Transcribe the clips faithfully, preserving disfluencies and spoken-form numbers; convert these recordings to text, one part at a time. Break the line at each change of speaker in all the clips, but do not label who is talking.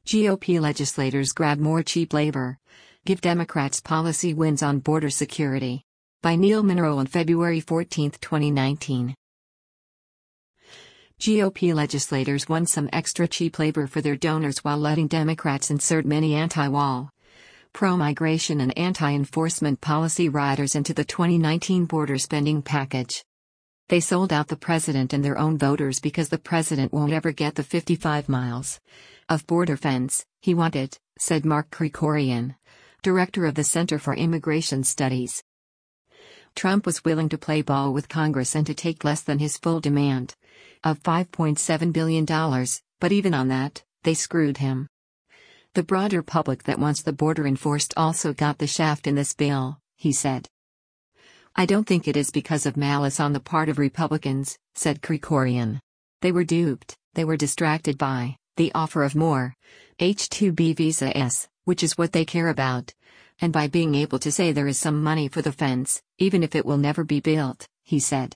G O P legislators grab more cheap labor. Give Democrats policy wins on border security. By Neil Monroe on February fourteenth, twenty nineteen. G O P legislators won some extra cheap labor for their donors while letting Democrats insert many anti-wall, pro-migration and anti-enforcement policy riders into the twenty nineteen border spending package. They sold out the president and their own voters because the president won't ever get the fifty-five miles of border fence he wanted, said Mark Krikorian, director of the Center for Immigration Studies. Trump was willing to play ball with Congress and to take less than his full demand of five point seven billion dollars, but even on that, they screwed him. The broader public that wants the border enforced also got the shaft in this bill, he said. I don't think it is because of malice on the part of Republicans, said Krikorian. They were duped, they were distracted by the offer of more H two B visas, which is what they care about, and by being able to say there is some money for the fence, even if it will never be built, he said.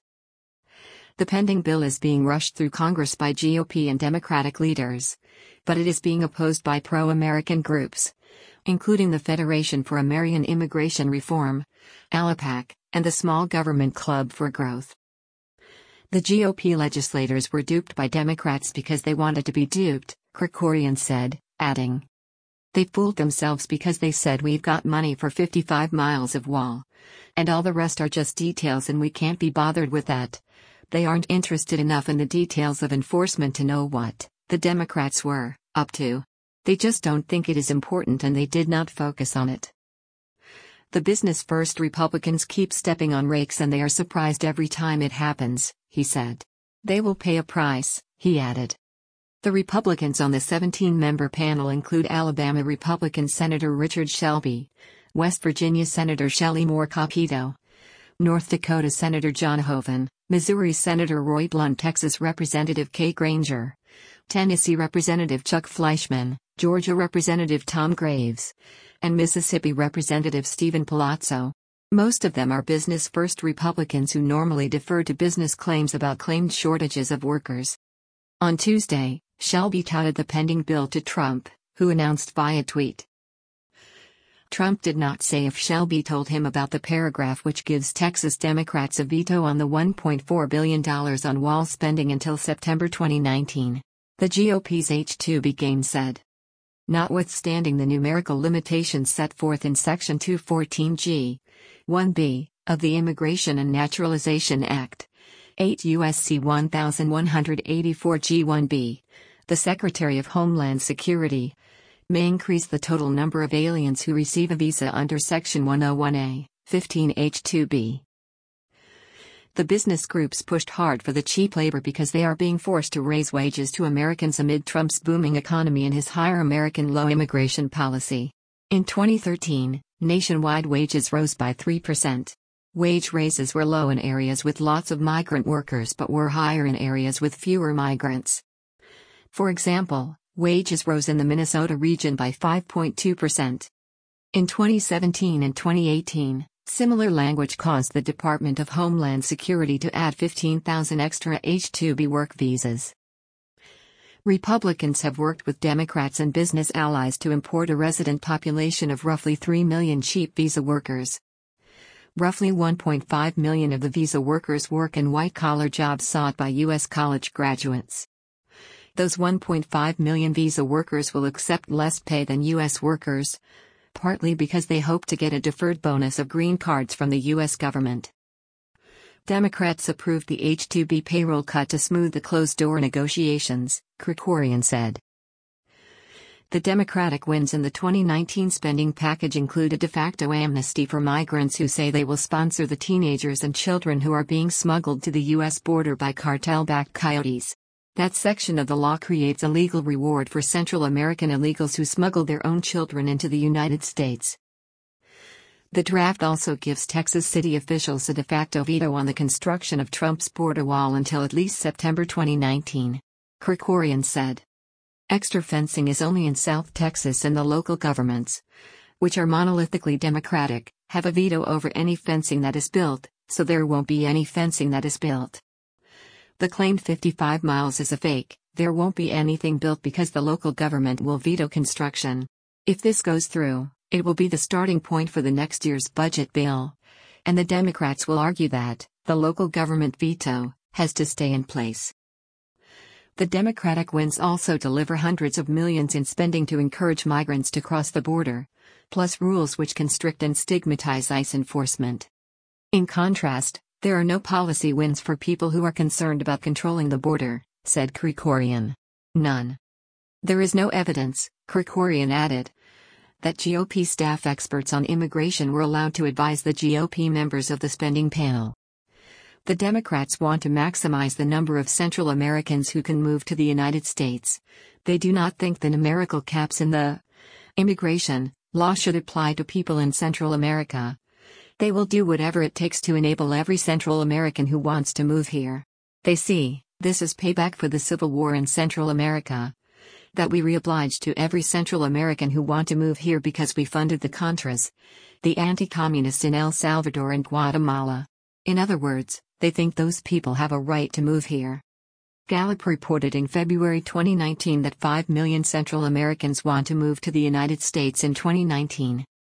The pending bill is being rushed through Congress by G O P and Democratic leaders, but it is being opposed by pro-American groups, including the Federation for American Immigration Reform, ALAPAC, and the Small Government Club for Growth. The G O P legislators were duped by Democrats because they wanted to be duped, Krikorian said, adding. They fooled themselves because they said we've got money for fifty-five miles of wall. And all the rest are just details and we can't be bothered with that. They aren't interested enough in the details of enforcement to know what the Democrats were up to. They just don't think it is important and they did not focus on it. The business-first Republicans keep stepping on rakes and they are surprised every time it happens, he said. They will pay a price, he added. The Republicans on the seventeen-member panel include Alabama Republican Senator Richard Shelby, West Virginia Senator Shelley Moore Capito, North Dakota Senator John Hoeven, Missouri Senator Roy Blunt, Texas Representative Kay Granger, Tennessee Representative Chuck Fleischmann, Georgia Representative Tom Graves, and Mississippi Representative Stephen Palazzo. Most of them are business-first Republicans who normally defer to business claims about claimed shortages of workers. On Tuesday, Shelby touted the pending bill to Trump, who announced via tweet. Trump did not say if Shelby told him about the paragraph which gives Texas Democrats a veto on the one point four billion dollars on wall spending until September twenty nineteen. The G O P's H two B game said. Notwithstanding the numerical limitations set forth in Section two fourteen G one B of the Immigration and Naturalization Act, eight U S C eleven eighty-four G one B, the Secretary of Homeland Security may increase the total number of aliens who receive a visa under Section one oh one A, fifteen H two B. The business groups pushed hard for the cheap labor because they are being forced to raise wages to Americans amid Trump's booming economy and his higher American low immigration policy. In twenty thirteen, nationwide wages rose by three percent. Wage raises were low in areas with lots of migrant workers but were higher in areas with fewer migrants. For example, wages rose in the Minnesota region by five point two percent. In twenty seventeen and twenty eighteen, similar language caused the Department of Homeland Security to add fifteen thousand extra H two B work visas. Republicans have worked with Democrats and business allies to import a resident population of roughly three million cheap visa workers. Roughly one point five million of the visa workers work in white-collar jobs sought by U S college graduates. Those one point five million visa workers will accept less pay than U S workers, partly because they hope to get a deferred bonus of green cards from the U S government. Democrats approved the H two B payroll cut to smooth the closed-door negotiations, Krikorian said. The Democratic wins in the twenty nineteen spending package include a de facto amnesty for migrants who say they will sponsor the teenagers and children who are being smuggled to the U S border by cartel-backed coyotes. That section of the law creates a legal reward for Central American illegals who smuggle their own children into the United States. The draft also gives Texas city officials a de facto veto on the construction of Trump's border wall until at least September twenty nineteen. Krikorian said. Extra fencing is only in South Texas, and the local governments, which are monolithically Democratic, have a veto over any fencing that is built, so there won't be any fencing that is built. The claimed fifty-five miles is a fake, There won't be anything built because the local government will veto construction. If this goes through, it will be the starting point for the next year's budget bill. And the Democrats will argue that the local government veto has to stay in place. The Democratic wins also deliver hundreds of millions in spending to encourage migrants to cross the border, plus rules which constrict and stigmatize ICE enforcement. In contrast, there are no policy wins for people who are concerned about controlling the border, said Krikorian. None. There is no evidence, Krikorian added, that G O P staff experts on immigration were allowed to advise the G O P members of the spending panel. The Democrats want to maximize the number of Central Americans who can move to the United States. They do not think the numerical caps in the immigration law should apply to people in Central America. They will do whatever it takes to enable every Central American who wants to move here. They see this as payback for the civil war in Central America. That we reobliged to every Central American who want to move here because we funded the Contras, the anti-communists in El Salvador and Guatemala. In other words, they think those people have a right to move here. Gallup reported in February twenty nineteen that five million Central Americans want to move to the United States in twenty nineteen.